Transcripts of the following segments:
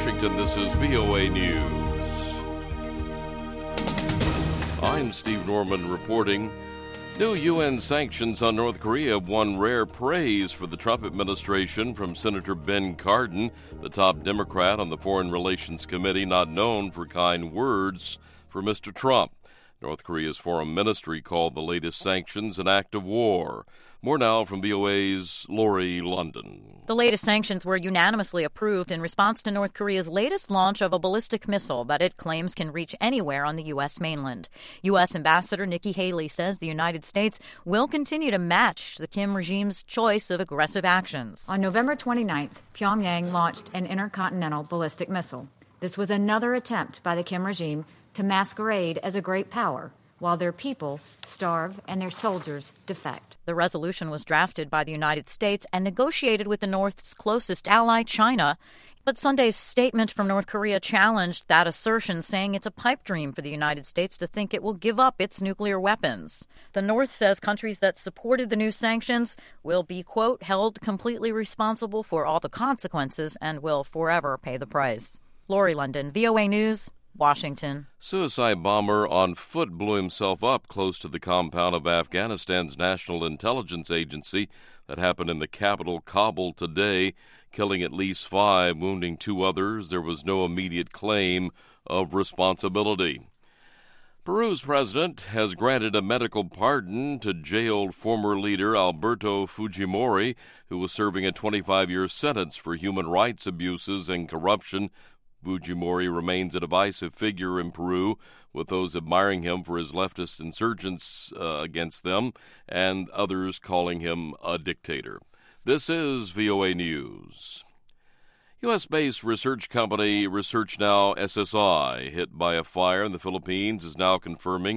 Washington, this is VOA News. I'm Steve Norman reporting. New UN sanctions on North Korea won rare praise for the Trump administration from Senator Ben Cardin, the top Democrat on the Foreign Relations Committee, not known for kind words for Mr. Trump. North Korea's foreign ministry called the latest sanctions an act of war. More now from VOA's Lori London. The latest sanctions were unanimously approved in response to North Korea's latest launch of a ballistic missile that it claims can reach anywhere on the U.S. mainland. U.S. Ambassador Nikki Haley says the United States will continue to match the Kim regime's choice of aggressive actions. On November 29th, Pyongyang launched an intercontinental ballistic missile. This was another attempt by the Kim regime to masquerade as a great power, while their people starve and their soldiers defect. The resolution was drafted by the United States and negotiated with the North's closest ally, China. But Sunday's statement from North Korea challenged that assertion, saying it's a pipe dream for the United States to think it will give up its nuclear weapons. The North says countries that supported the new sanctions will be, quote, held completely responsible for all the consequences and will forever pay the price. Lori London, VOA News, Washington. Suicide bomber on foot blew himself up close to the compound of Afghanistan's National Intelligence Agency. That happened in the capital, Kabul, today, killing at least 5, wounding 2 others. There was no immediate claim of responsibility. Peru's president has granted a medical pardon to jailed former leader Alberto Fujimori, who was serving a 25-year sentence for human rights abuses and corruption. Fujimori remains a divisive figure in Peru, with those admiring him for his leftist insurgents against them and others calling him a dictator. This is VOA News. U.S.-based research company ResearchNow SSI, hit by a fire in the Philippines, is now confirming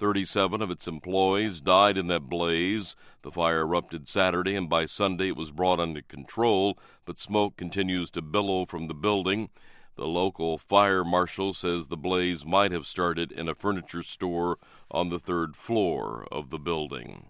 37 of its employees died in that blaze. The fire erupted Saturday, and by Sunday it was brought under control, but smoke continues to billow from the building. The local fire marshal says the blaze might have started in a furniture store on the 3rd floor of the building.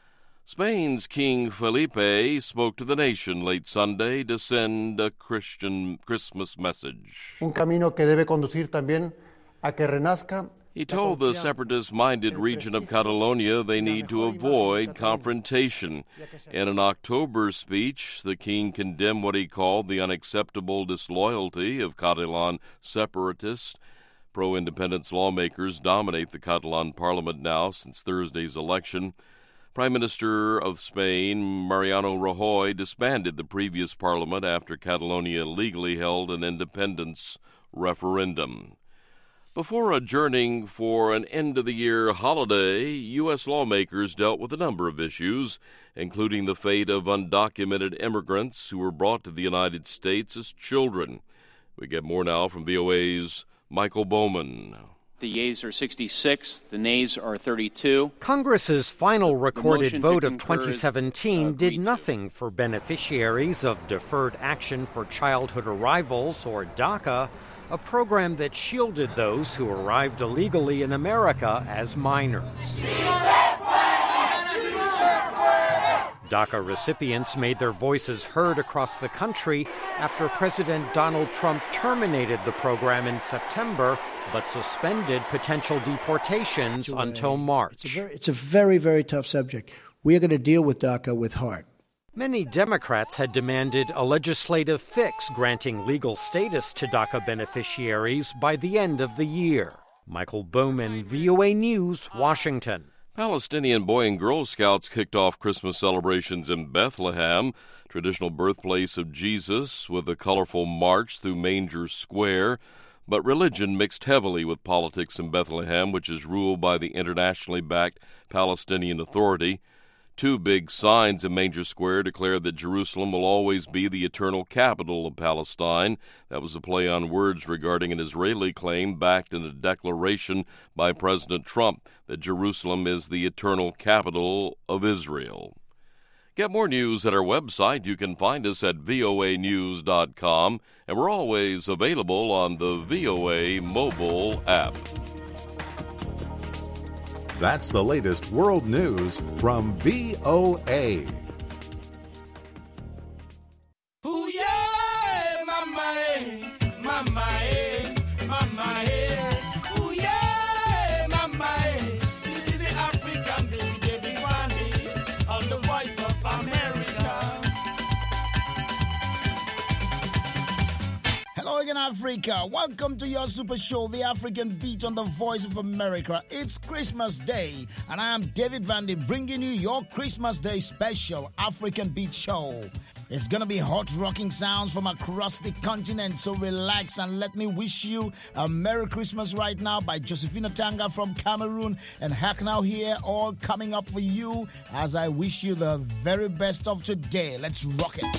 Spain's King Felipe spoke to the nation late Sunday to send a Christian Christmas message. Un camino que debe conducir también a que renazca. He told the separatist-minded region of Catalonia they need to avoid confrontation. In an October speech, the king condemned what he called the unacceptable disloyalty of Catalan separatists. Pro-independence lawmakers dominate the Catalan parliament now since Thursday's election. Prime Minister of Spain, Mariano Rajoy, disbanded the previous parliament after Catalonia illegally held an independence referendum. Before adjourning for an end-of-the-year holiday, U.S. lawmakers dealt with a number of issues, including the fate of undocumented immigrants who were brought to the United States as children. We get more now from VOA's Michael Bowman. The yeas are 66, the nays are 32. Congress's final recorded vote of 2017 did nothing for beneficiaries of Deferred Action for Childhood Arrivals, or DACA, a program that shielded those who arrived illegally in America as minors. DACA recipients made their voices heard across the country after President Donald Trump terminated the program in September, but suspended potential deportations until March. It's a very, very tough subject. We are going to deal with DACA with heart. Many Democrats had demanded a legislative fix granting legal status to DACA beneficiaries by the end of the year. Michael Bowman, VOA News, Washington. Palestinian Boy and Girl Scouts kicked off Christmas celebrations in Bethlehem, traditional birthplace of Jesus, with a colorful march through Manger Square. But religion mixed heavily with politics in Bethlehem, which is ruled by the internationally backed Palestinian Authority. 2 big signs in Manger Square declare that Jerusalem will always be the eternal capital of Palestine. That was a play on words regarding an Israeli claim backed in a declaration by President Trump that Jerusalem is the eternal capital of Israel. Get more news at our website. You can find us at voanews.com, and we're always available on the VOA mobile app. That's the latest world news from VOA. Ooh, yeah, my in Africa. Welcome to your super show, The African Beat on the Voice of America. It's Christmas Day, and I am David Vandy bringing you your Christmas Day special African Beat show. It's gonna be hot rocking sounds from across the continent, so relax and let me wish you a Merry Christmas right now by Josephina Tanga from Cameroon and Hacknow here, all coming up for you as I wish you the very best of today. Let's rock it.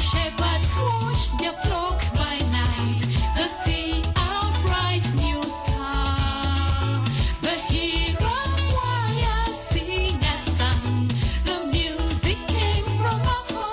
shepherds watched their flock by night. The sea outright new star. The hero choir sing a song. The music came from afar.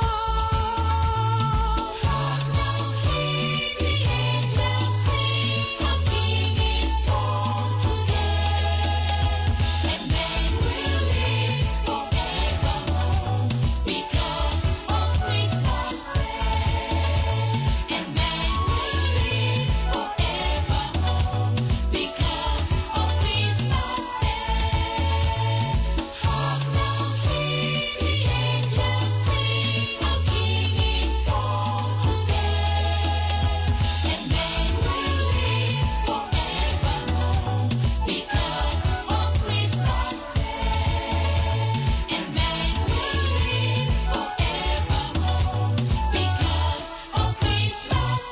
Hark now, hear the angels sing. Our King is born today. And men will live forevermore because of Christmas Day. And men will live forevermore because of Christmas Day. Hark now, hear the angels sing. Our King is born today. And men will live forevermore because of Christmas Day. And men will live forevermore because of Christmas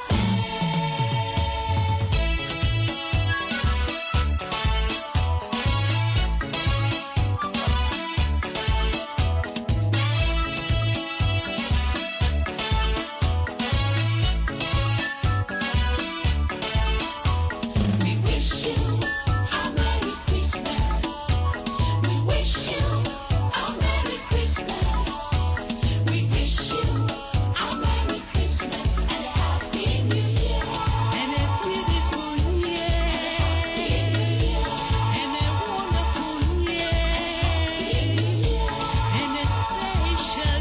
We wish you a Merry Christmas. We wish you a Merry Christmas. We wish you a Merry Christmas and a Happy New Year. And a beautiful year. And a wonderful year. And a special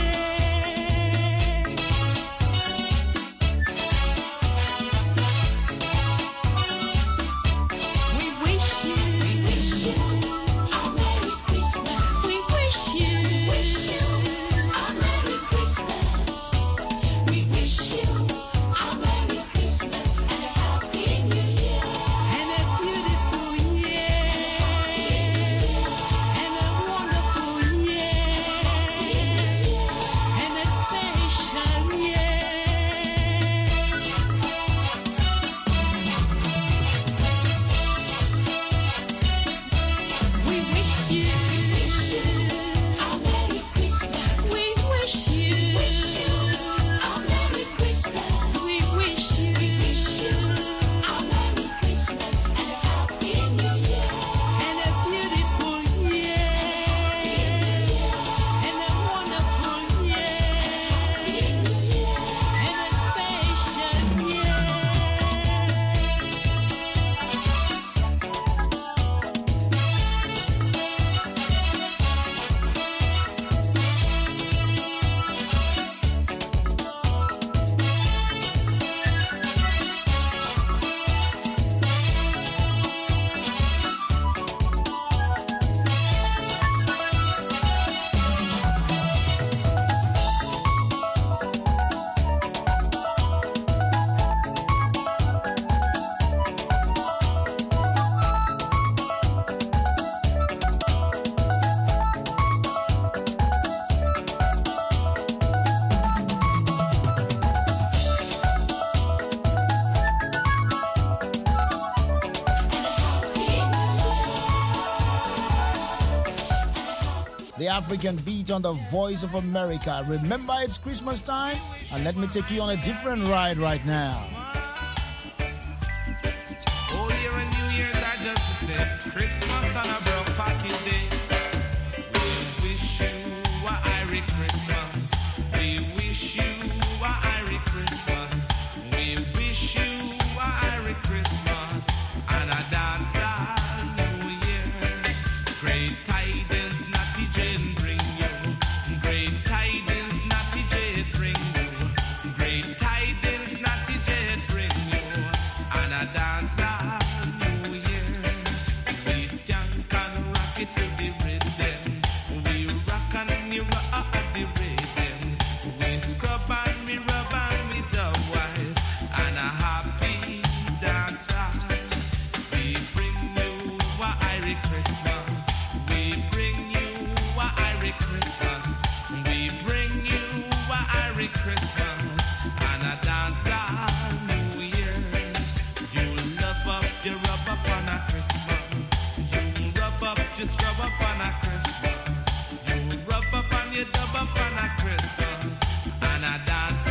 year. We wish you a Merry Christmas. We wish you a Merry Christmas. We wish you a Merry Christmas and a Happy New Year. And a beautiful year. And a wonderful year. And a special year. We wish you a Merry Christmas. We wish you a Merry Christmas. We wish you a Merry Christmas and a Happy New Year. And a beautiful year. And a wonderful year. And a special year. The African beat on the Voice of America. Remember, it's Christmas time, and let me take you on a different ride right now. Old Year and New Year's are just the same. Christmas on a broke pocket day. We wish you a Merry Christmas. We wish you a Merry Christmas. We wish you a Merry Christmas and a dance all New Year. Great tidings, Natty Jane bring you. Great tidings, Natty Jane bring you. Great tidings, Natty Jane bring you. And a dance all New Year. We skank and rock it to the rhythm. We rock and we rock the rhythm. We scrub and we rub and we dub wise. And a happy dance all. We bring you a Merry Christmas. We bring you a Merry Christmas. We bring you a Merry Christmas and a dance all New Year. You love up, you rub up on a Christmas. You rub up, you scrub up on a Christmas. You rub up and you dub up on a Christmas and a dance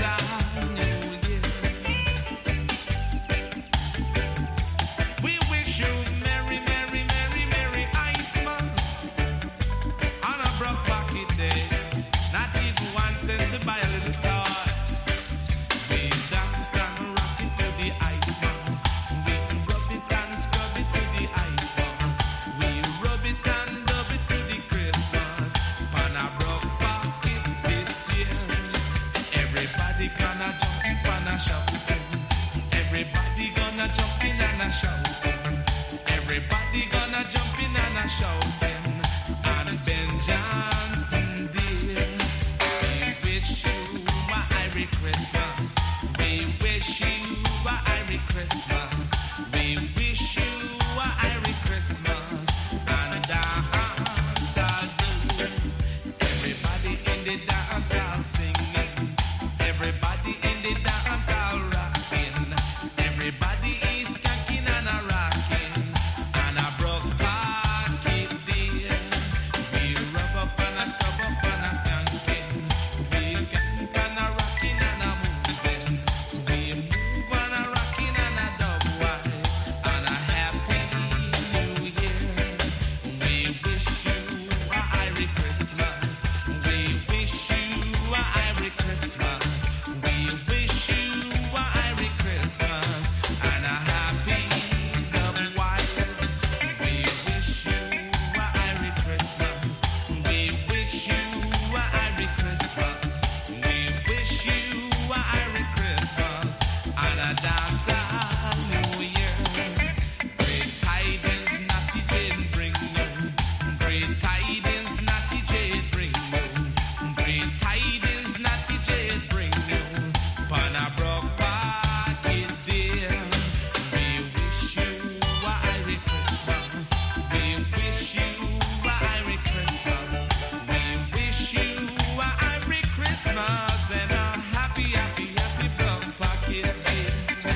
Christmas. We wish you a Irish Christmas. We wish you a Irish Christmas. And dance all do. Everybody in the dance all singing. Everybody in the dance all rocking. Everybody is skanking and a rocking. And a broke pocket deal. We rub up and a scrub up and a skanking. We skank and a rocking and a moving. We move and a rocking and a dub wise. And a happy new year. We wish you a Irish Christmas. We wish you a Irish Christmas. We wish you a Irish Christmas. And a happy dub wise. We wish you a Irish Christmas. We wish you a Irish Christmas. We wish you a Irish Christmas. And a dance all New Year. Great tidings, Natty Jane bring you. Great tidings, Natty Jane bring you. Great tidings, Natty Jane bring you. Pan a broke pocket dear. We wish you a Irish Christmas. We wish you a Irish Christmas. We wish you a Irish Christmas and a happy, happy, happy broke pocket dear.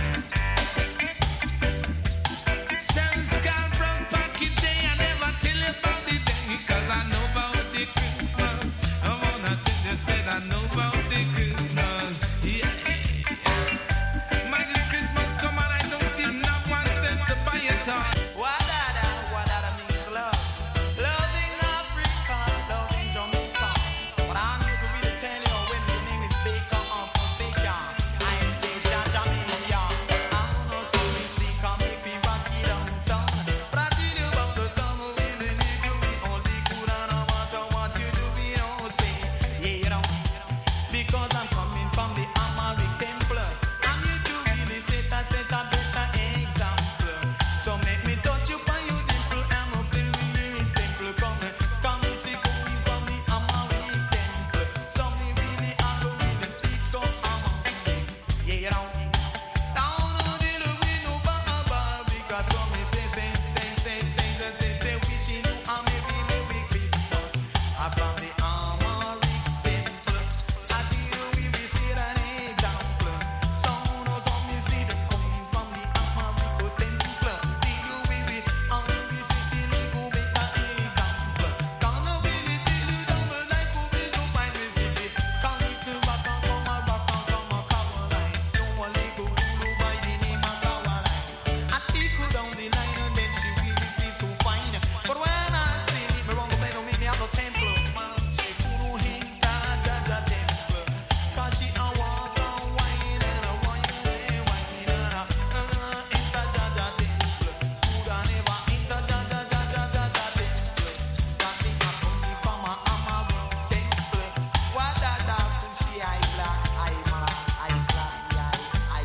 Sense got broke pocket day. I never tell you about the day, 'cause I know about the Christmas. I wanna tell you, said I know about the Christmas. Yeah. Imagine Christmas come and I don't even have 1 cent to buy it all. Wadada means love. Loving Africa, loving Jamaica. But I need to really tell you when your name is Baker or Fonseca. I say Jamaica. I know some music can make me rock it downtown. But I tell you about the song we really need to be only good and no matter what you do, we don't say. Yeah, you know. Because I'm coming from the American blood. I'm here to really set a better example. So make me touch you by your dimple. I'm a play with you simple. Come see coming from the American blood. So me really are going to speak up American. Yeah, you know. Down on the look we no bar because so me say wishing you a Merry Christmas. I'm from the American blood. I tell you we will set an example. So no so me see them coming from the American blood. Do you we will sitting we go better example. Gonna really tell you double like who we no find me city. Come with the rock and come a Caroline. Don't want to go Lulu by the name of Caroline. I take her down the line and then she really feel so fine. But when I see me wrong play don't make me have a temple. Man, she couldn't hit that temple. 'Cause she a walk and wine and a wine and hit that temple. Coulda never hit that temple. 'Cause she a coming from a American temple. What that pussy I black, I man, I slappy, I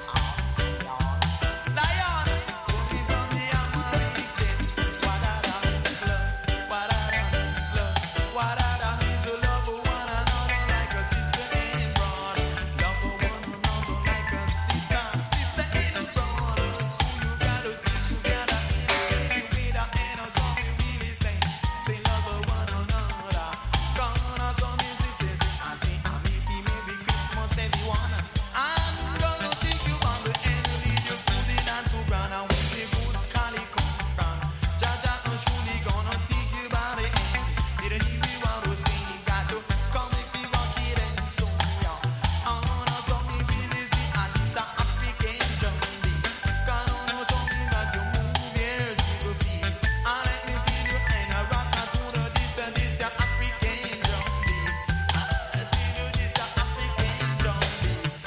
Lion, coming from the American. What that means love, what that means love, what that means love one another like a sister and brother. Love one another like a sister and brother. So you gotta stick together, together and a song we really say love one another. Gonna song me say, I say a Merry Christmas everyone. I'm gonna take you on the end and lead you to the dance so grand and where the good Cali come from. Jaja and surely gonna take you by the end. Didn't hear we want to sing, got to come make me rock it and so yeah. I'm gonna song me really see and this a African jungle. Gonna song me that you move years you go feel. And let me tell you and I rock and to the this a African jungle. I tell you this a African jungle.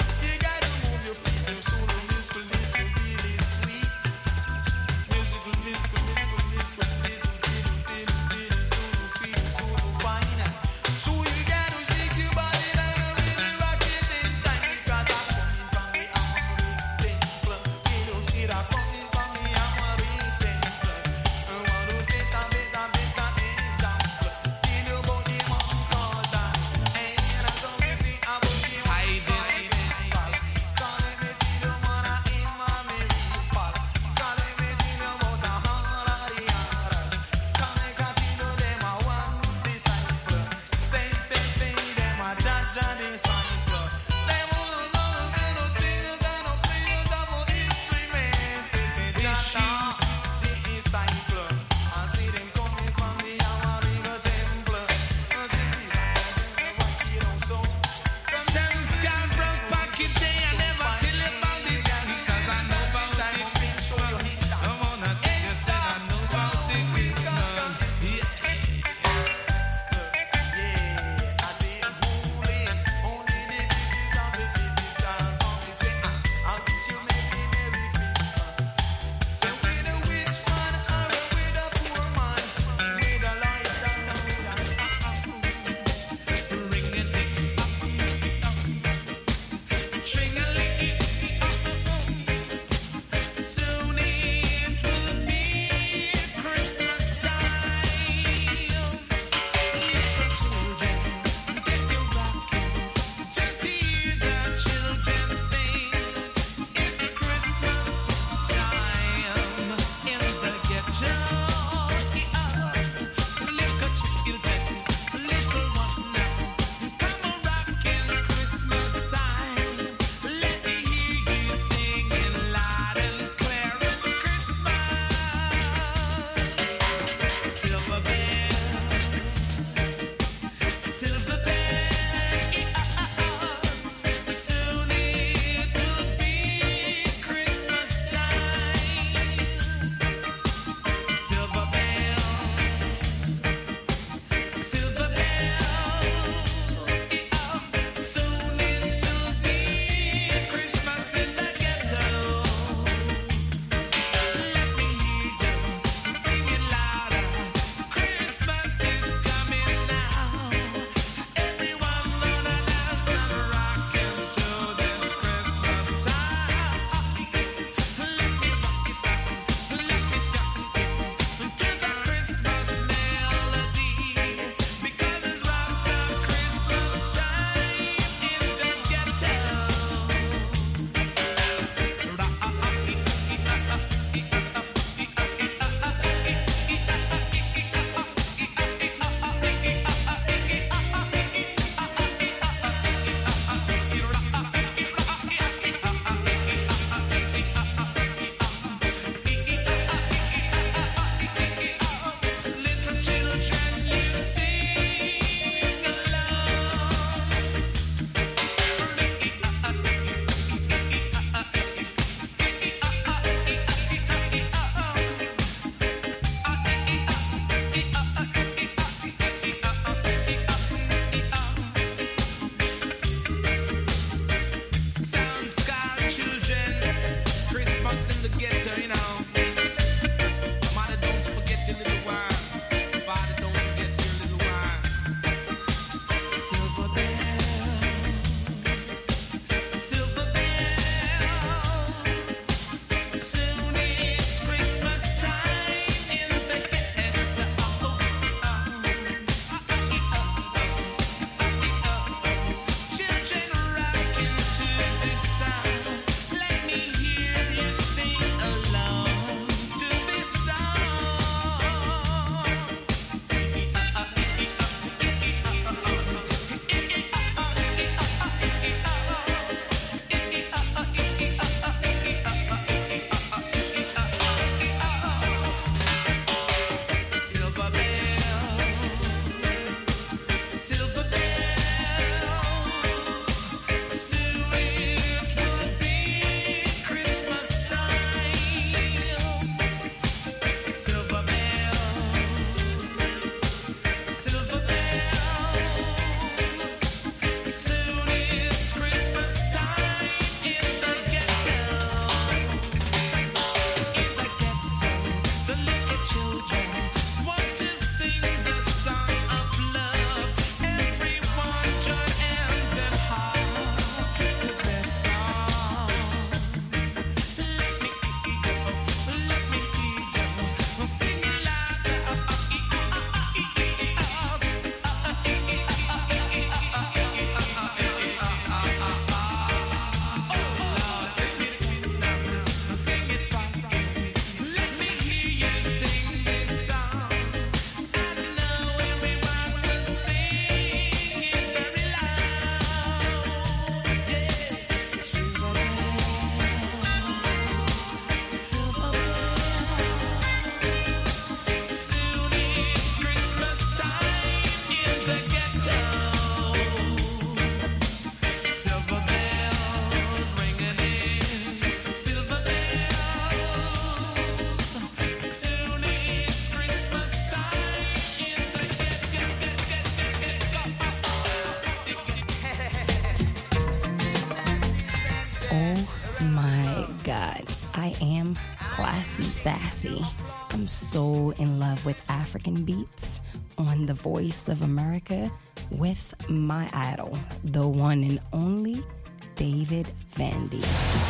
I am classy, sassy. I'm so in love with African beats on The Voice of America with my idol, the one and only David Vandy.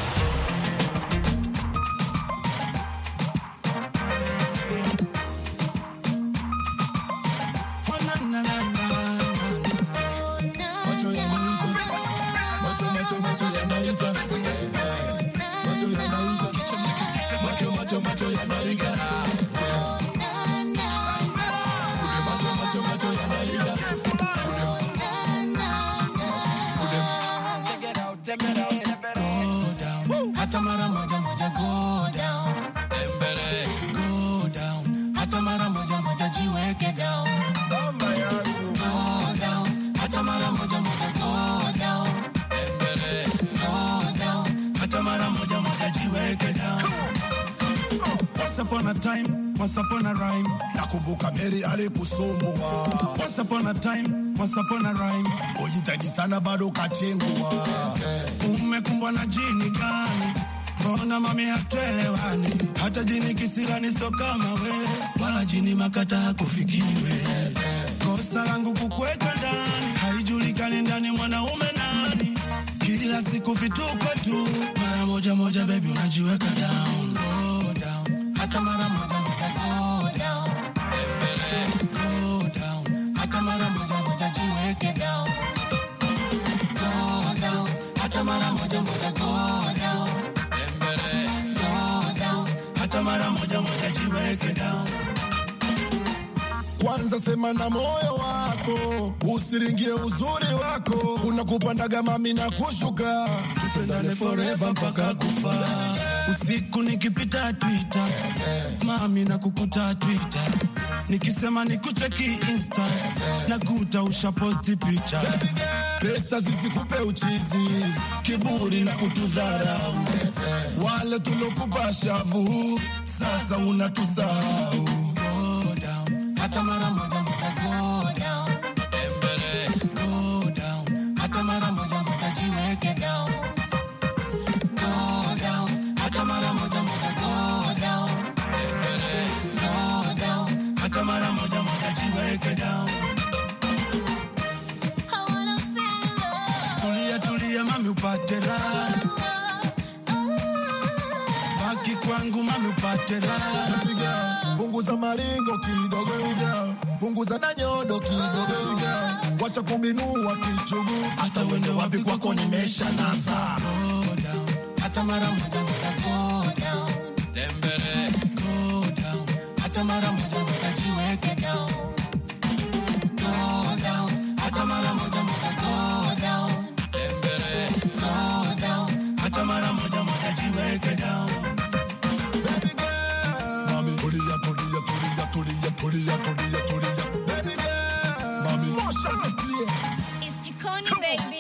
Once upon a rhyme, nakumbuka Mary aliposumbua. Once upon a time, once upon a rhyme, ujitahidi sana bado kachengua. Umekumbwa na jini gani? Mbona mami hatuelewani? Hata jini kisirani so kama we, wala jini makata hakufikiwe. Kosa langu kukuweka ndani, haijulikani ndani mwanaume nani. Kila siku vituko tu, mara moja moja baby unajiweka down, go down. Hata mara moja moja go down, go down. Hata mara moja moja jiweke down, go down. Hata mara moja moja go down, go down. Hata mara moja moja jiweke down. Kwanza sema na moyo wako, usiringie uzuri wako. Unakupandaga mami na kushuka, tupendane forever mpaka kufa. Usiku nikipita Twitter, mami na kukuta Twitter. Nikisema nikucheki Insta, nakuta ushaposti picha. Pesa zisikupe uchizi, kiburi na kutudharau. Wale tulokupa shavu, sasa unatusahau. Go down, hata mara moja moja go down, go down. Hata mara moja moja jiweke down, go down. Hata mara moja moja go down, go down. Hata mara moja moja jiweke down. Tulia tulia mami upate raha, baki kwangu mami upate raha. Punguza maringo kidogo uja, punguza na nyodo kidogo uja. Wacha kubinua kichugu, hata wende wapi kwako nimesha nasa. Go down, hata mara moja moja go down, go down. Hata mara moja moja jiweke down, go down. Hata mara moja moja go down, go down. Hata mara moja moja jiweke down. Baby girl, mami tulia tulia tulia tulia tulia tulia tulia. Baby girl, mami motion please. It's Chiconi, baby.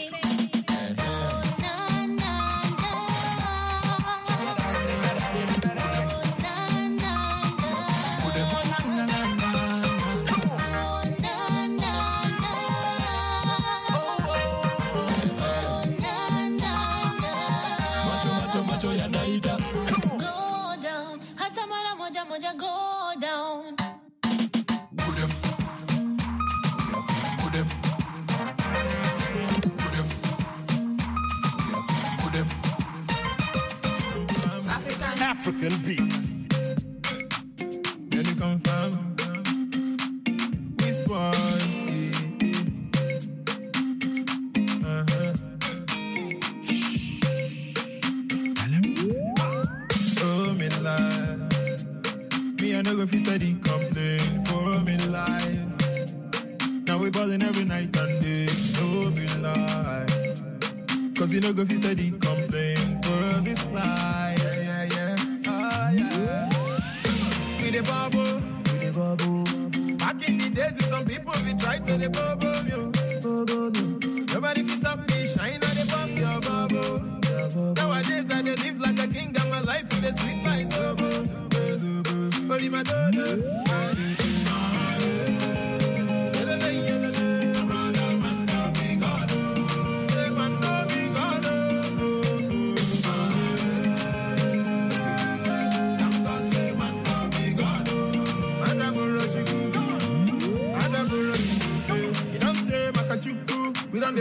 Go down, hata mara moja moja go down. African beats. Then you confirm. Whisper. Oh, me life. Me, I no go fi steady complain for me life. Now we ballin' every night and day. Oh, me life. Cause you no go fi steady complain for this life. Yeah, yeah. Ah, yeah. We the bubble. Back in the days, some people be try to the bubble, yo. Nobody fi stop me shine on the bus, your bubble. Nowadays I dey live like a king, got my life in the sweet life, bubble. Only my daughter.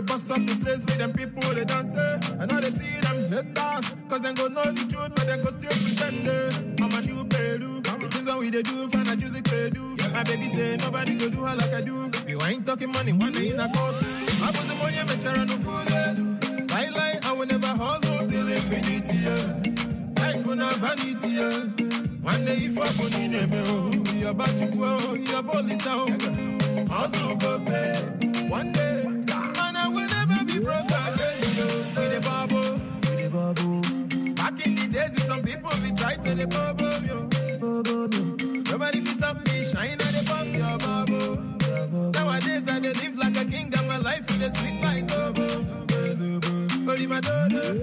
bust up the place, make them people they dance. I know they see them hit dance, cause them go know the truth, but them go still pretend. Mama shoe pedu, the things that we they do, find a music they do. My baby say nobody go do her like I do. You ain't talking money, one day in a court. I was the money, make sure I no pull it. Lie, I will never hustle till infinity. Life for no vanity. One day if I put in a mill, you're about to go, you're police out. Also go pay. One day, and I will never be broke again. With the bubble, back in the days, some people be try to the bubble, yo. Nobody can stop me, shine at the bus, your bubble. Nowadays, I live like a king, got my life with a sweet life, so only my daughter.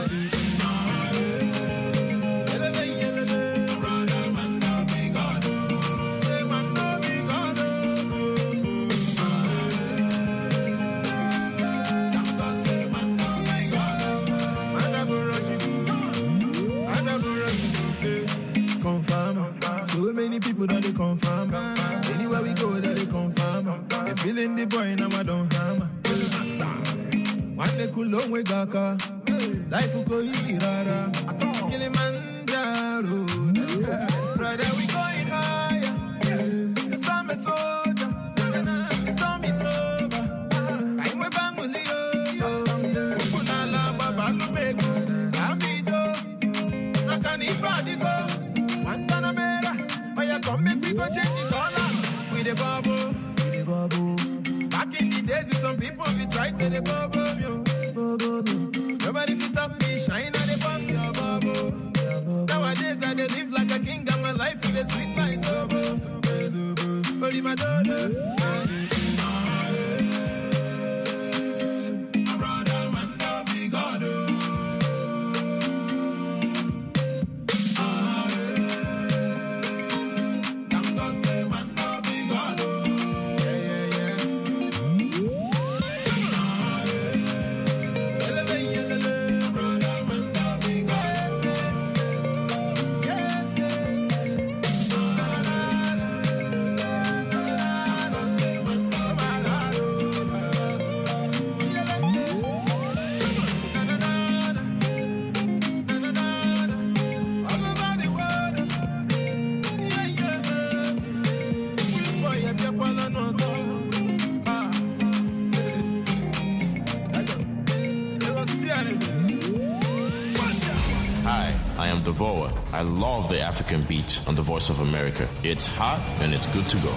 So many people that they confirm. Anywhere we go, that they confirm. They feeling the boy, now I don't hammer. One day cool long way gaka. Life will go easy, rara. Kilimanjaro. Brother, we going higher. The sun is soldier. The storm is over. I'm a bambulio. Punala, Babalu Bego. Amijo. Nakanifa, Guantanamera, oh yeah, come make people change the dollar. With the bubble, back in the days, some people we try to the bubble, yo. Nobody can stop me, shine at the bus, your bubble. Nowadays I live like a king, got my life with a sweet life, so only my daughter. I love the African beat on the Voice of America. It's hot and it's good to go.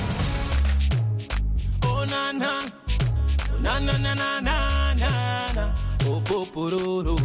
Oh na na, na na na na na na, oh popororos,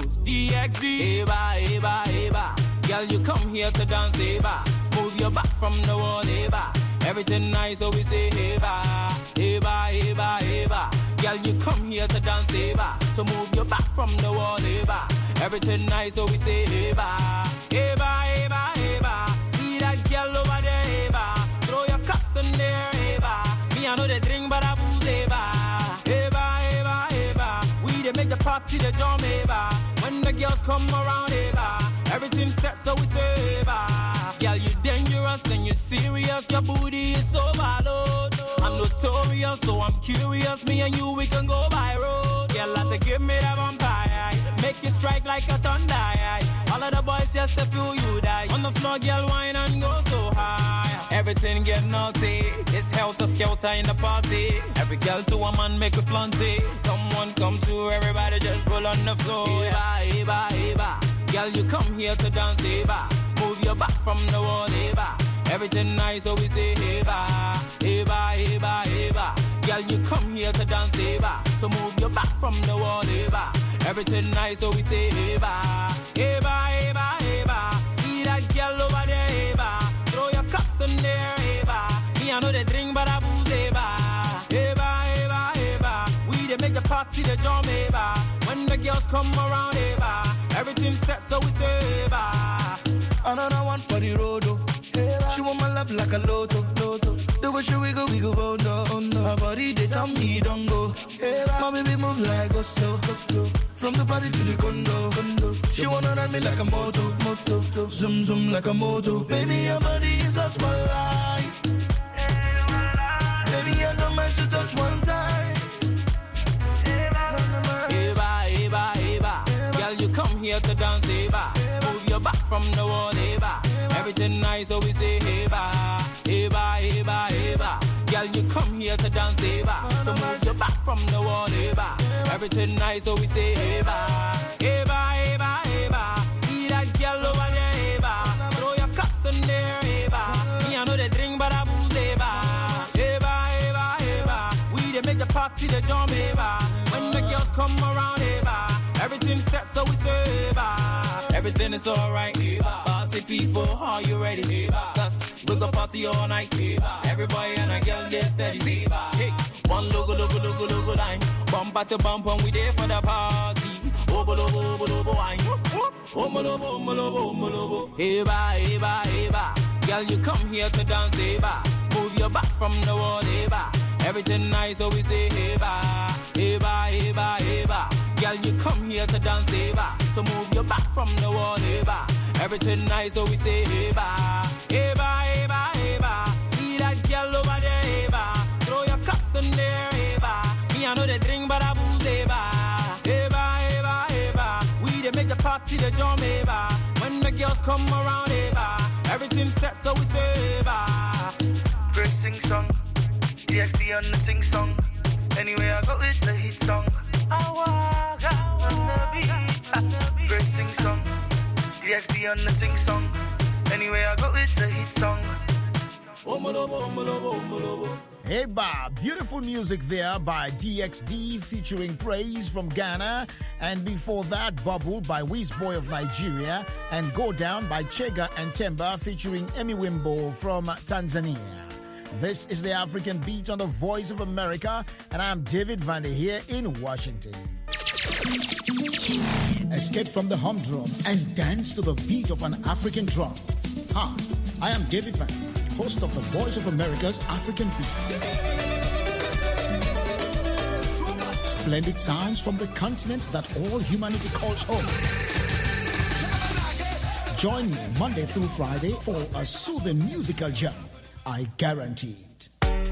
DXB, eba eba eba. Girl, you come here to dance, eba. Move your back from the wall, eba. Everything nice, so we say eba, eba eba eba. Girl, you come here to dance, eba. So move your back from the wall, eba. Everything nice, so we say eba, eba eba eba. See that girl over there, eba. Throw your cups in there, eba. Me I know they drink, but I booze, eba, eba eba eba. We they make the party the jam, eba. When the girls come around, eba. Everything set, so we say eba. Girl, you dangerous and you serious. Your booty is so valid. I'm notorious, so I'm curious. Me and you, we can go viral. Girl, I say give me that vampire. Make you strike like a thunder. All of the boys just to feel you die. On the floor, girl, wine and go so high. Everything get naughty. It's helter-skelter in the party. Every girl to a man make a flaunt it. Come on, come to everybody, just roll on the floor. Eba, eba, eba. Girl, you come here to dance, eba. Move your back from the wall, eba. Everything nice, so we say eba, eba, eba, eba. Girl, you come here to dance, eba. So move your back from the wall, eba. Everything nice, so we say eba, eba, eba, eba. See that girl over there, eba. Throw your cups in there, eba. Me I know they drink, but I booze, eba, eba, eba, eba. We they make the party the jam, eba. When the girls come around, eba. Everything set, so we say eba. Another one for the road, oh. She want my love like a lotto. The way she wiggle, oh no. Her body, they tell me don't go. My baby move like go slow. From the party to the condo. She wanna run me like a moto. Zoom zoom like a moto. Baby, your body is such my life. Baby, I don't mind to touch one time. you come here to dance, hey, ba. Move your back from the wall, hey, ba. Everything nice, so we say, hey, ba. Hey, ba, hey, ba, hey, ba. Girl, you come here to dance, hey, ba. So move your back from the wall, hey, ba. Everything nice, so we say, hey, ba. Hey, ba, hey, ba, hey, ba. See that girl over there, hey, ba. Throw your cups in there, hey, ba. Me, I know they drink, but I booze, hey, ba. Hey, ba, hey, ba, hey, ba. We, they make the party, the jump, hey, ba. When the girls come around, hey, ba. Everything's set, so we say, hey, ba. Everything is alright, hey, ba. Party people, are you ready, hey, ba? We go party all night, hey. Everybody and a girl, they steady, hey. One logo line. Bumper to bumper, we there for the party. Obo, wine. Omolobo. Hey, ba, hey, ba, hey, ba. Girl, you come here to dance, hey, ba. Move your back from the wall, hey, ba. Everything nice, so we say, hey, ba. Hey, ba, hey, ba, hey, ba. Girl, you come here to dance, hey, ba. So move your back from the wall, hey, ba. Everything nice, so we say, hey, ba. Hey, ba, hey, ba, hey, ba. See that girl over there, hey, ba. Throw your cups in there, hey, ba. Me, I know they drink, but I booze, hey, ba. Hey, ba, hey, ba, hey, ba. We, they make the party, the jump, hey, ba. When the girls come around, hey, ba. Everything's set, so we say, hey, ba. First sing song, DXD on the sing song. Anyway, I go, it's a hit song. I walk out on the beat. First sing song, DXD on the sing song. Anyway, I go, it's a hit song. Hey, ba, beautiful music there by DXD featuring Praise from Ghana. And before that, Bubble by Wizboy of Nigeria. And Go Down by Chega and Temba featuring Emi Wimbo from Tanzania. This is the African Beat on the Voice of America. And I'm David Vande here in Washington. Escape from the humdrum and dance to the beat of an African drum. Hi, I am David Vande, host of the Voice of America's African Beat. Splendid sounds from the continent that all humanity calls home. Join me Monday through Friday for a soothing musical jam. I guarantee it.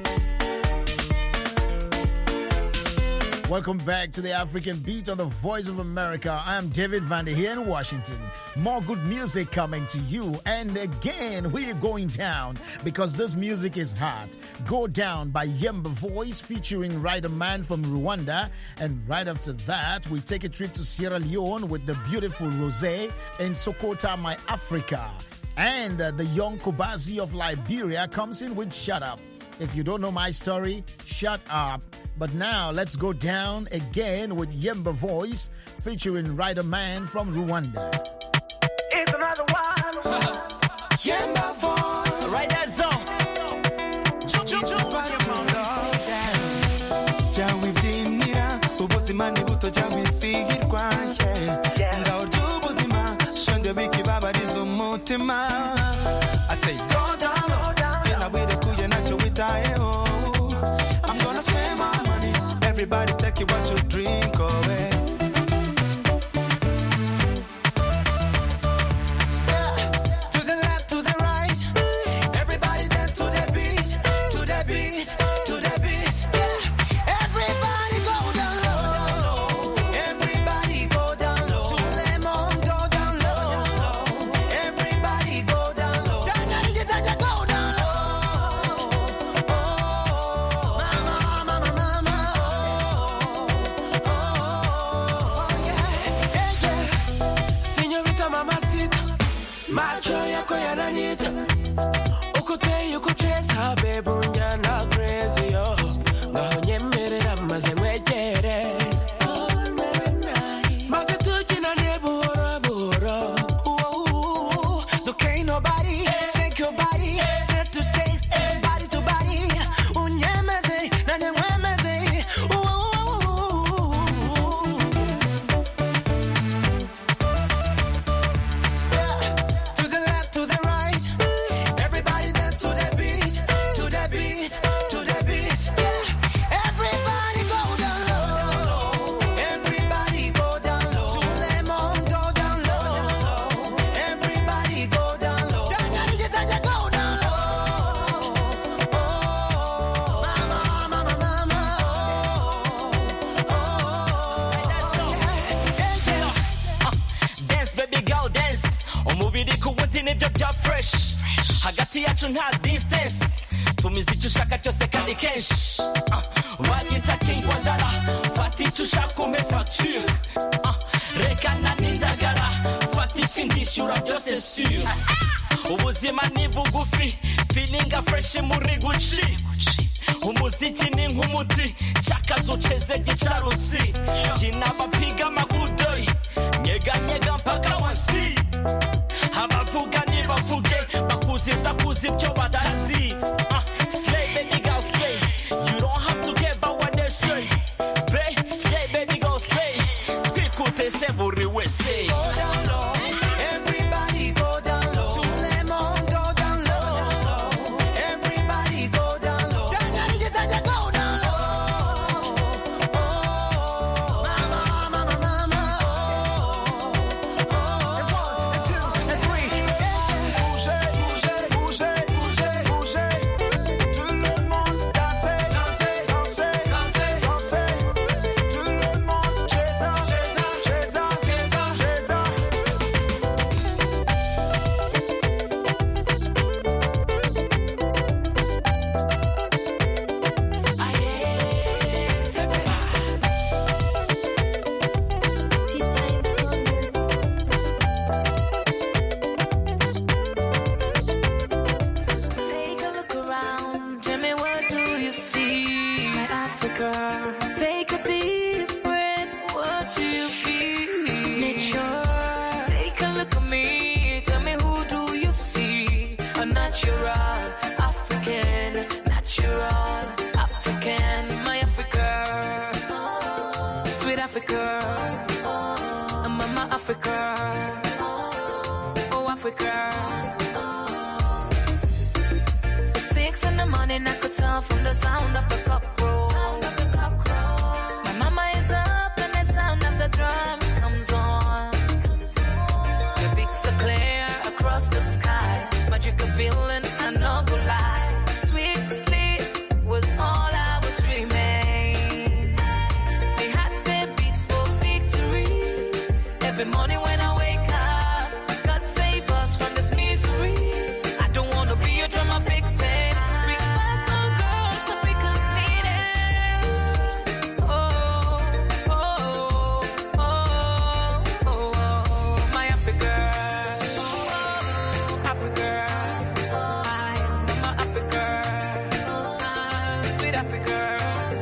Welcome back to the African Beat on the Voice of America. I am David Vande here in Washington. More good music coming to you. And again, we're going down because this music is hot. Go Down by Yemba Voice featuring Rider Man from Rwanda. And right after that, we take a trip to Sierra Leone with the beautiful Rosé and Sokota My Africa. And the young Kobazi of Liberia comes in with Shut Up. If you don't know my story, shut up. But now let's go down again with Yemba Voice featuring Rider Man from Rwanda. It's another one. Yemba Voice. Right that zone. I say go down, dinner with the kuya nacho with I'm gonna spend my money. Everybody take you what you drink away. To the left, to the right. Everybody dance to the beat, to the beat, to the beat. Yeah. Everybody go down low. Everybody go down low. To Lemon, go down low. Everybody go down low. Tanya, go down low. Oh, mama, yeah. Señorita mamacita, macho yako yananita. Ukutresa baby unyana crazy yo. Ngaho nyemerera maze mwegere. Maze tujinane buhoro buhoro. Look, ain't nobody shake your body. Just to taste body to body. Unyemeze na nyemeze. To the left, to the right. Everybody dance to the beat, to the beat, to the beat. Yeah. Everybody go down low. umubiri ku wundi nibyo bya fresh hagati yacu nta distance tumiza icyo ushaka cyose kandi kenshi wanyita king wandara fata icyo ushaka umpe facture rekana n'indagara fata ifi ndishyura byose sur ubuzima ni bugufi feeling fresh muri guci umuziki ni nk'umuti cyakazo uceze gicarutsi kinabapiga makudoyi nyega nyega mpaka wansi abavuga nibavuge bakuziza kuzi ibyo batazi slay baby girl slay you don't have to get about what they say slay baby girl slay twikute se buri wese Go down low, everybody go down low. Tout le monde go down low. Everybody go down low. Tanya, go down low. Oh, mama, mama, mama. And 1 and 2 and 3. Bougez, bougez, bougez, bougez, bougez. Tout le monde dansez, dansez, dansez, dansez, dansez. Tout le monde cheza, cheza, cheza, cheza, cheza. Take a look around, tell me what do you see? My Africa. Take a deep breath, what do you feel? Nature. Take a look at me, tell me who do you see? A natural African, natural African, my Africa. Sweet Africa, Mama Africa. Oh Africa. 6 in the morning, I could tell from the sound of the cockroach. My mama is up and the sound of the drums comes on. The beats are clear across the sky. Magical feelings, I no go lie. Sweet sleep was all I was dreaming. The hearts they beat for victory. Every morning when I wake up, God save us from this misery. I don't wanna be a drama victim. Bring back our girls, Africa's needed. Oh, oh, oh, oh, oh, my Africa. Africa. I'm my Africa. Sweet Africa.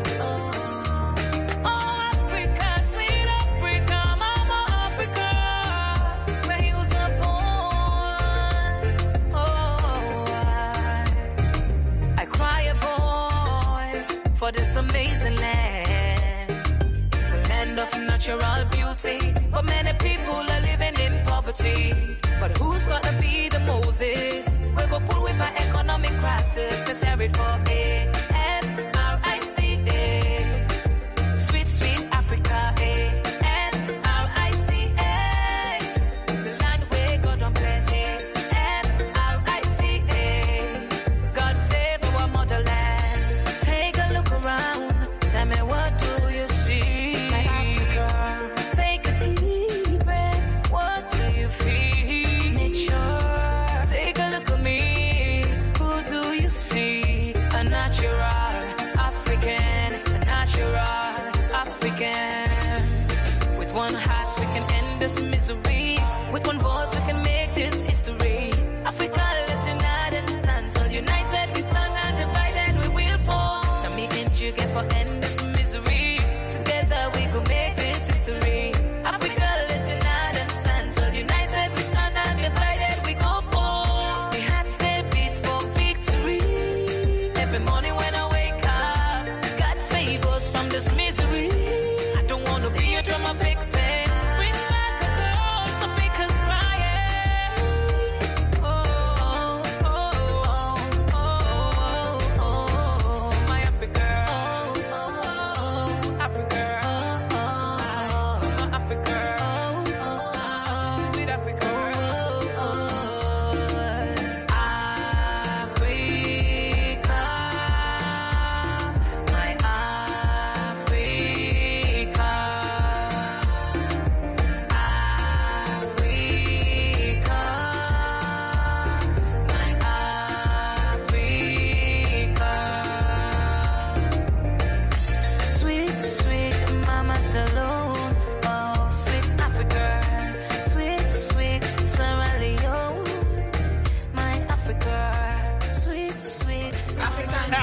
Oh, Africa, sweet Africa, Mama Africa, where you was born. Oh, I cry a voice for this amazing land. It's a land of natural beauty, but many people are living in poverty. But who's gonna be the Moses? We go pull with our economic crisis. Let's hear it for A-N-R-I-C-A. Sweet, sweet Africa, A-N-R-I-C-A. The land where God don't bless it. A-N-R-I-C-A. God save our motherland. Take a look around. Tell me what do you see? My Africa. Take a deep breath. What do you feel? Nature. Take a look at me. Who do you see? A natural African. A natural African. With one heart we can end this misery. With one voice we can make this history. Africa, let's unite and stand. So united we stand and divided we will fall. Now me and you get for end this misery. Together we go make this history. Africa, let's unite and stand. So united we stand and divided we go fall. We had to beat for victory. Every morning when I wake up, God save us from this misery. I don't wanna be a drama victim. Bring back a girl, Africa's crying.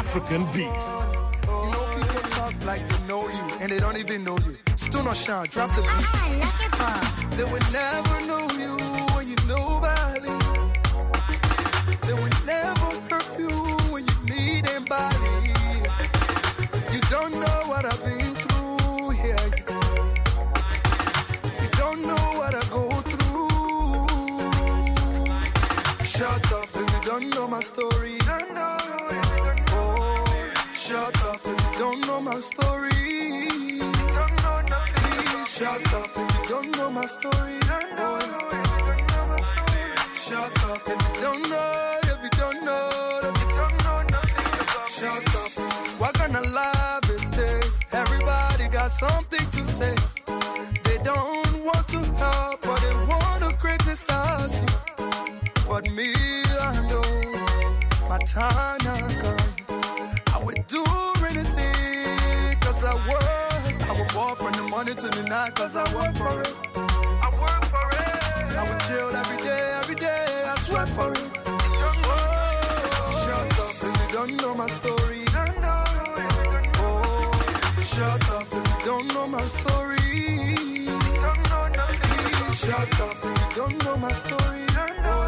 African beats. You know people talk like they know you, and they don't even know you. Still not shine, drop the beat. They will never know you when you nobody. They will never hurt you when you need anybody. You don't know what I've been through here. You don't know what I go through. Shut up if you don't know my story. Oh, shut up if you don't know my story. Please shut up if you don't know my story. Oh, shut up if you don't know, if you don't know, if you don't know nothing. Shut up. What kind of life is this? Everybody got something to say. They don't want to help, but they want to criticize you. But me, I know my time not come. I would do anything, cause I work. I would walk from the morning to the night, cause I work for it. I work for it. I would chill every day, I sweat for it. Oh, shut up if you don't know my story. Oh, shut up if you don't know my story. Please shut up if you don't know my story. Oh,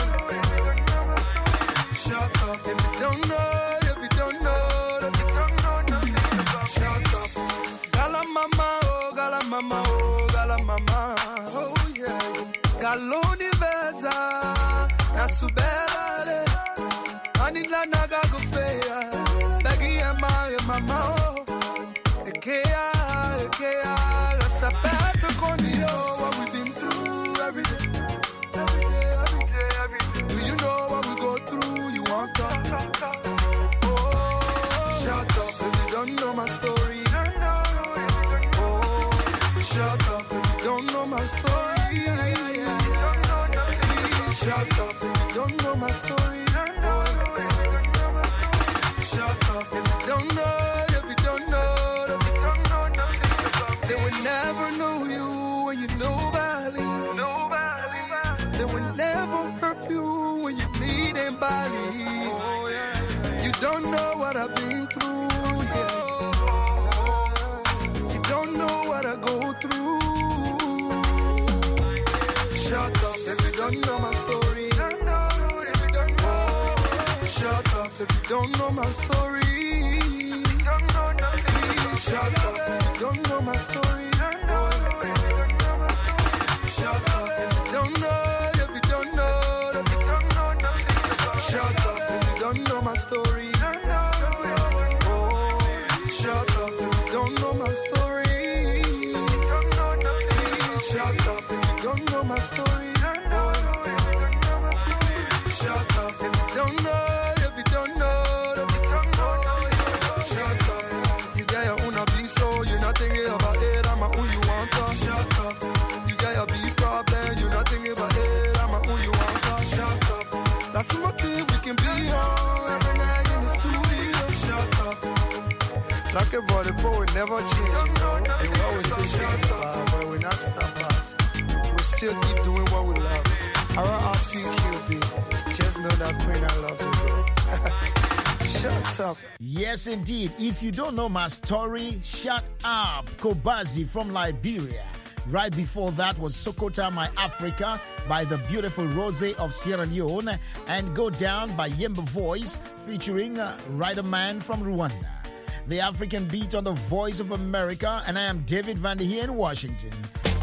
shut up if you don't know, if you don't know, if you don't know nothing. Shut up. Gala mama, oh, gala mama, oh, gala mama, oh yeah. Galoni veza, na subere, anila naga gufeya, begi ema mama, oh, ekea, sabato konio, what we've been through every day. Do you know what we go through? You want to talk? Oh, shut up if you don't know my story. Oh, shut up if you don't know my story. Please shut up if you don't know my story. Oh, shut up if you don't know, if you don't know, if you don't know nothing. They will never know you when you nobody. They will never hurt you when you need anybody. Oh, yeah. You don't know what I've been through. Yeah. You don't know what I go through. Shut up if you don't know my story. Oh, shut up if you don't know my story. Please shut up if you don't know my story. Oh, shut up if you don't know. Shut up if you don't know my story. Oh, shut up if you don't know my story. Please shut up if you don't know my story. Oh, shut up if you don't know, if you don't know. Shut up. You got your own beat, so you're not thinking about it. I'm who you want to. Shut up. You got your beat problem, you're not thinking about it. I'm who you want to. Shut up. That's the motive we can be on every night in the studio. Shut up. Like a body poet never change, you know. They will always say shut up, but we not stop us. We still keep doing what we love. R.I.P.Q.B. Just know that queen, I love you, bro. Shut up. Yes, indeed. If you don't know my story, shut up. Kobazi from Liberia. Right before that was Sokota My Africa by the beautiful Rose of Sierra Leone, and Go Down by Yemba Voice featuring Rider Man from Rwanda. The African Beat on the Voice of America, and I am David Vandy here in Washington.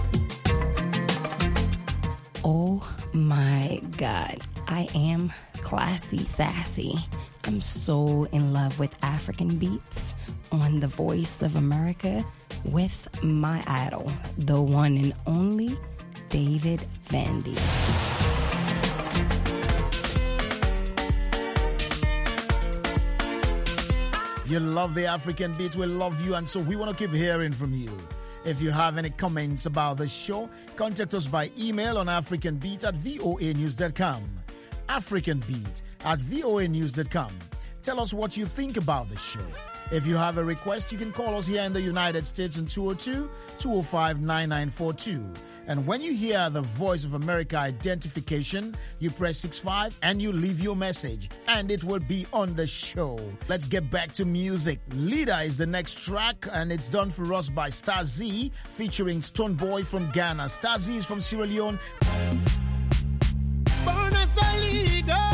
Oh my God, I am classy sassy. I'm so in love with African beats on the Voice of America with my idol, the one and only David Vandy. You love the African beat, we love you, and so we want to keep hearing from you. If you have any comments about the show, contact us by email on africanbeat@voanews.com. africanbeat@voanews.com. Tell us what you think about the show. If you have a request, you can call us here in the United States on 202-205-9942. And when you hear the Voice of America identification, you press 65 and you leave your message, and it will be on the show. Let's get back to music. Leader is the next track, and it's done for us by Star Z, featuring Stone Boy from Ghana. Star Z is from Sierra Leone. Born as a leader.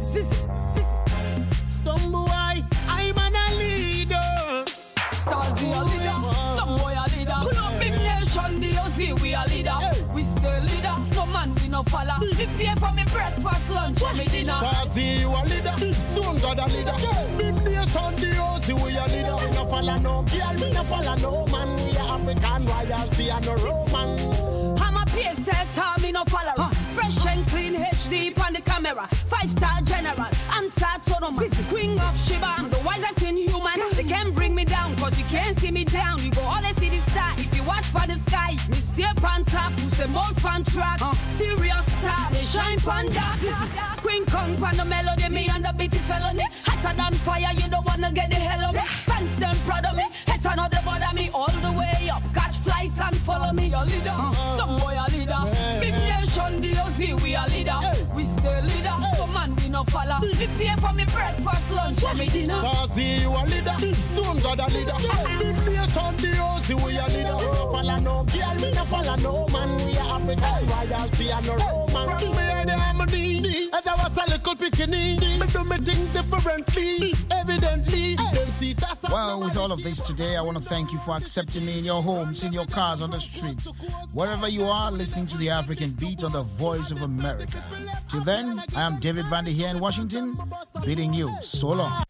Stone Boy, I'm a leader. Star Z a leader. Stone Boy a leader. Pull up big nation, DOZ, we a leader. We still leader. No man, we no follow. We pay for me breakfast, lunch, and me dinner. Star Z, you a leader. Stone God a leader. Big nation, DOZ, we a leader. We no follow no girl, we no follow no man. We a African royalty and no Roman. I'm a PSS, me no follow. Fresh and clean HD on the camera. 5-star general, answer Solomon. Queen of Sheba, I'm the wisest in human. They can't bring me down, cause you can't see me down. You go always see the star. If you watch for the sky, me stay on top, who's the most fun track. Serious star, they shine on dark. Queen Kong on the melody, me and the beat is felony. Hotter than fire, you don't wanna get the hell of me. Fans them proud of me, heads on the bother me all the way up. Catch flights and follow me, your leader. Some boy a leader. Big nation, DOZ, we a leader. We stay leader. So man, we no follow. We pay for me breakfast, lunch, and me dinner. Star Z, you a leader. Stone God a leader. Big nation, DOZ, we a leader. We no follow no girl, we no follow no man. We a African royalty and no Roman. From me and the harmony, as I was a little pickaninny, me do me things differently, evidently. Well, with all of this today, I want to thank you for accepting me in your homes, in your cars, on the streets, wherever you are, listening to the African Beat on the Voice of America. Till then, I am David Vandy here in Washington, bidding you so long.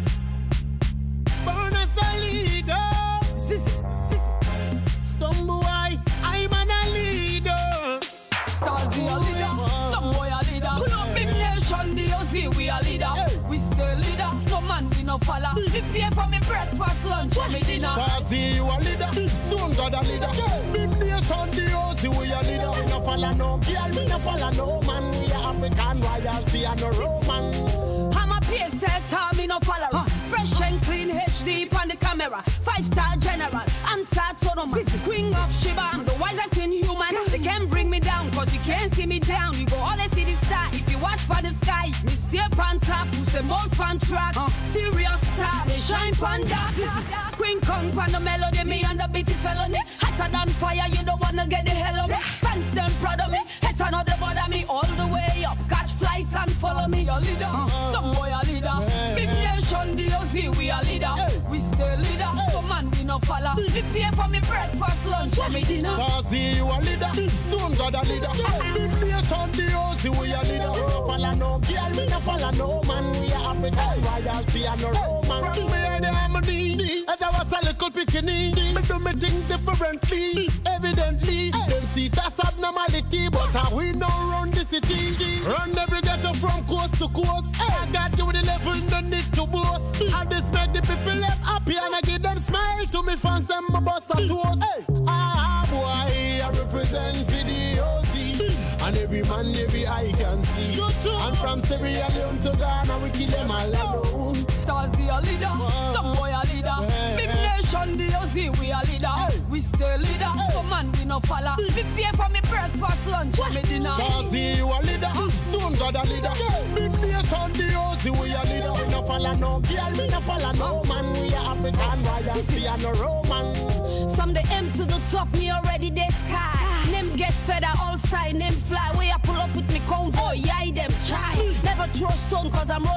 Born as a leader. Stone Boy, I'm a leader. Star Z a leader. Stone Boy a leader. Pull up big nation, DOZ, we a leader. We still leader. No man, we no follow. We pay for me breakfast, lunch, and me dinner. Star Z, you a leader. Stone God a leader. Big nation, DOZ, we a leader. We no follow no girl, we no follow no man. We a African royalty and no Roman. I'm a PSS, me no follow. Fresh and clean HD on the camera. 5-star general, answer Solomon. Queen of Sheba, I'm the wisest in human. They can't bring me down, cause you can't see me down. You go always see the star. If you watch for the sky, me stay on top, who's the most fun track. Serious star, they shine on dark. Queen Kong on the melody, me and the beat is felony. Hotter than fire, you don't wanna get the hell of me. Fans them proud of me, heads on the bother me all the way up. Catch flights and follow me, your leader. Some boy a leader. Big nation, DOZ, we a leader. We stay leader. So man, we no follow. We pay for me breakfast, lunch, and me dinner. Star Z, you a leader. Stone God a leader. Big nation, DOZ, we a leader. We no follow no girl, we no follow no man. We a African royalty and no Roman. From me and the harmony, as I was a little pickaninny, me do me things differently, evidently. Them see that's abnormality, but we no run the city. Run every ghetto from coast to coast. I got you with the level, no need to boast. And this make the people live happy, and I give them smile to me fans, them my boss and toast. Boy, I represent VDOZ, and every man, every eye can see. And from Sierra Leone to Ghana, we kill them all alone. Star Z a leader, some boy a leader. Big nation, DOZ, we a leader. We stay leader, so man, we no follow. We pay for me breakfast, lunch, and me dinner. Star Z, you a leader. Stone God a leader. Big nation, DOZ, we a leader. We no follow no girl, we no follow no man. We a African royalty and no Roman. Some the M to the top, me already they sky. Them get feather all side, them fly. Way I pull up with me convoy, yeah, them try. Never throw stone, cause I'm